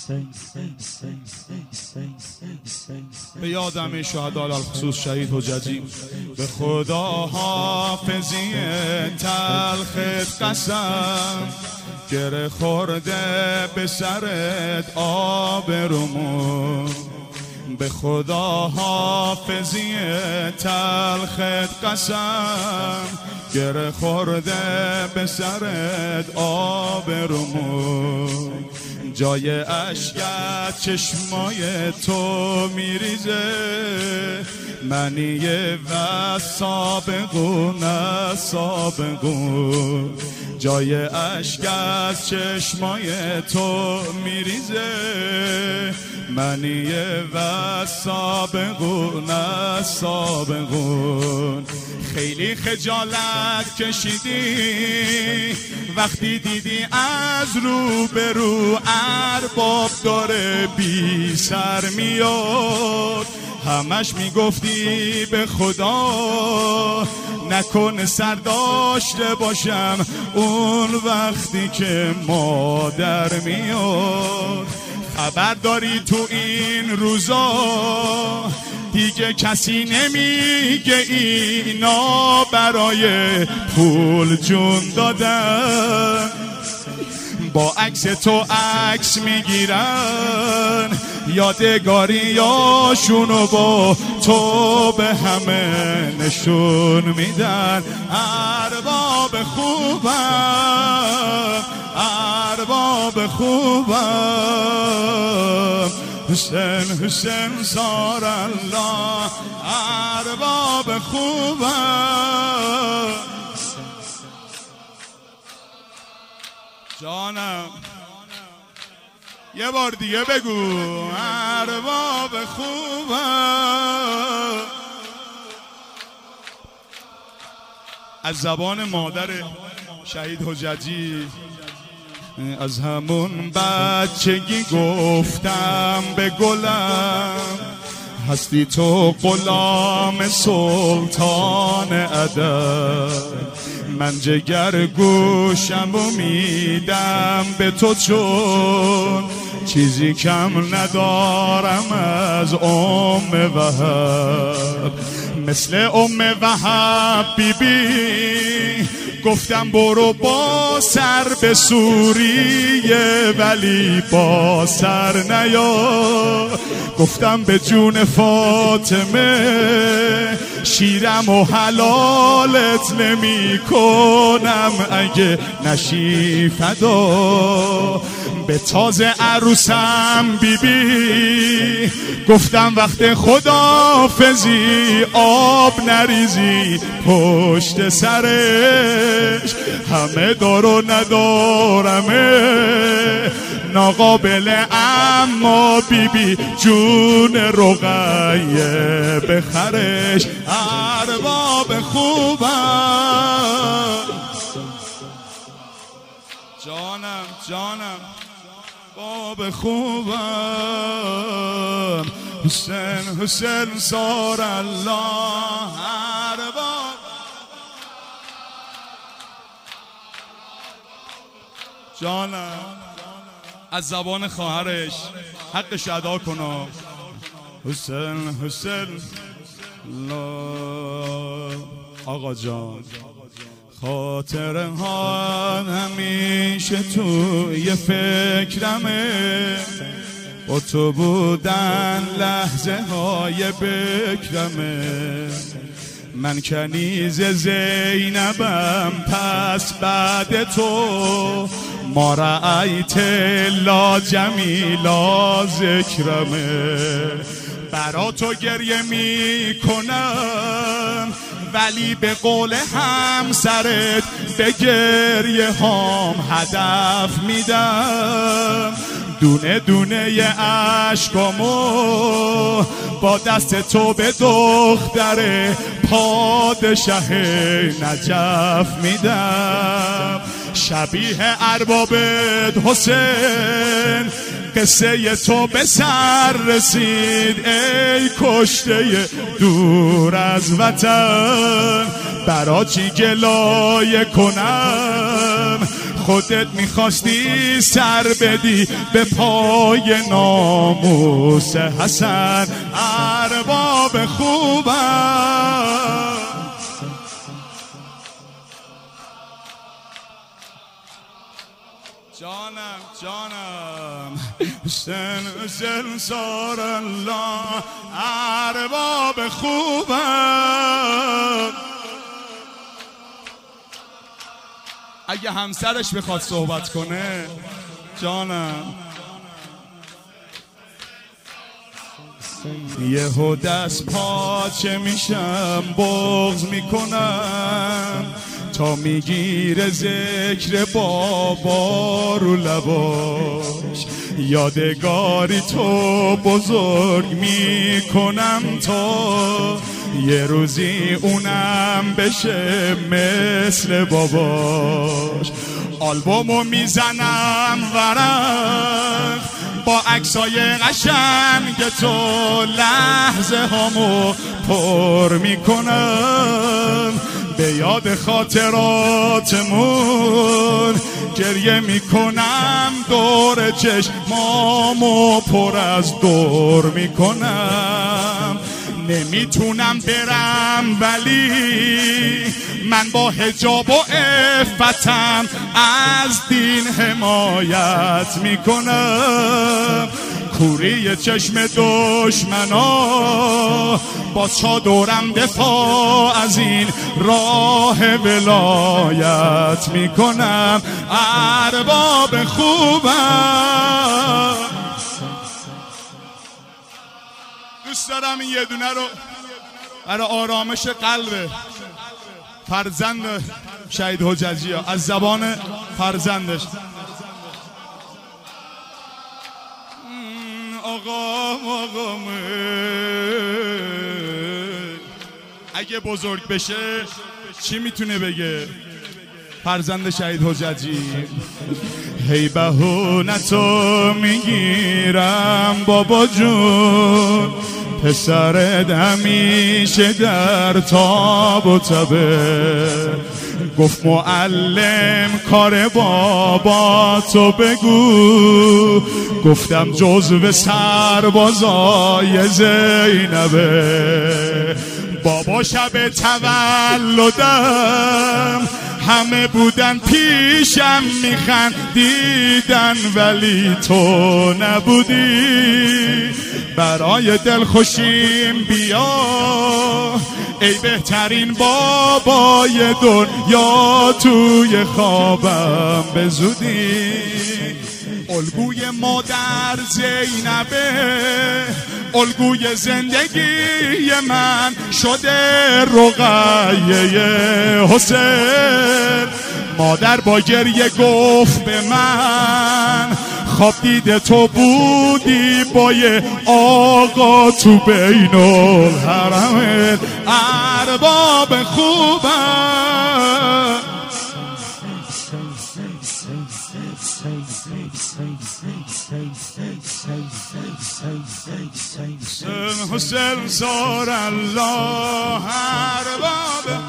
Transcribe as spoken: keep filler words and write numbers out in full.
به یاد همه شهدا الخصوص شهید حجتی. به خدا حافظی تلخت قسم، گره خورده به سرت آبرومون. به خدا حافظی تلخت قسم، گره خورده به سرت آبرومون. جای اشکت چشمای تو میریزه، منیه و سابقون از سابقون. جای اشکت چشمای تو میریزه، منیه و سابقون از سابقون. خیلی خجالت کشیدی وقتی دیدی از رو به رو ارباب داره بی سر میاد. همش میگفتی به خدا نکنه سر داشته باشم اون وقتی که مادر میاد. خبر داری تو این روزا دیگه کسی نمیگه اینا برای پول جون دادن. با عکس تو عکس میگیرن، یادگاریاشونو با تو به همه نشون میدن. ارباب خوبم، ارباب خوبم، حسین حسین زار الله. ارباب خوبم جانم، یه بار دیگه بگو. ارباب خوبم. از زبان مادر شهید حجتی: از همون بچگی گفتم به گلم، هستی تو غلام سلطان ادب. من جگر گوشم و میدم به تو چون چیزی کم ندارم از ام وهب. مثل ام وهب بی بی گفتم برو با سر به سوریه ولی با سر نیا. گفتم به جون فاطمه شیرم و حلالت نمی کنم اگه نشی فدا. به تازه عروسم بی بی گفتم وقت خداحافظی آب نریزی پشت سرش. همه دار و ندارمه ناقابل، اما بی بی جون رقیه بخرش. ارباب خوبم جانم جانم، باب خوبم، حسین حسین زار الله. ارباب جانم، از زبان خواهرش حقش ادا کنا. حسین حسین الله. آقا جان خاطر ها همیشه توی فکرمه، با تو بودن لحظه های بکرمه. من کنیز زینبم پس بعد تو، ما رأیت لا جمیلا ذکرمه. برا تو گریه می کنم ولی به قول همسرت به گریه هام هدف میدم. دونه دونه عشقامو با دست تو به دختر پادشه نجف میدم. شبیه اربابت حسین قصه تو به سر رسید، ای کشته دور از وطن. برا چی گلایه کنم خودت میخواستی سر بدی به پای ناموس حسن. ارباب خوبم جانم جانم حسین حسین سار الله. ارباب خوبم. اگه همسرش بخواد صحبت کنه جانم. یهو دست پاچه میشم بغض میکنم تا میگیره ذکر بابا رو لباش. یادگاری تو بزرگ میکنم تا یه روزی اونم بشه مثل باباش. آلبومو میزنم ورق با عکسای قشنگ تو، لحظه هامو پر میکنم به یاد خاطراتمون. گریه میکنم دور چشمامو پر از دور میکنم. نمیتونم برم ولی من با حجاب و عفتم از دین حمایت میکنم. کوری چشم دشمنا با چادرم دفاع از این راه ولایت میکنم. ارباب خوبم. دوست دارم این یه دونه رو برای آرامش قلب فرزند شهید حججی ها از زبان فرزندش. آقا آقا اگه بزرگ بشه چی میتونه بگه فرزند شهید حججی؟ هی بهونتو میگیرم بابا جون، پسرت همیشه در تاب و تبه. گفت معلم کار بابا تو بگو، گفتم جزو سربازای زینبه. بابا شب تولدم همه بودن پیشم میخندیدن ولی تو نبودی. برای دلخوشیم بیا ای بهترین بابای دنیا، توی خوابم به زودی. الگوی مادر زینبه، الگوی زندگی من شده رقیه حسین. مادر با گریه گفت به من خواب دیده تو بودی با یه آقا تو بین الحرمین. ارباب خوبم. حسین سار الله. ارباب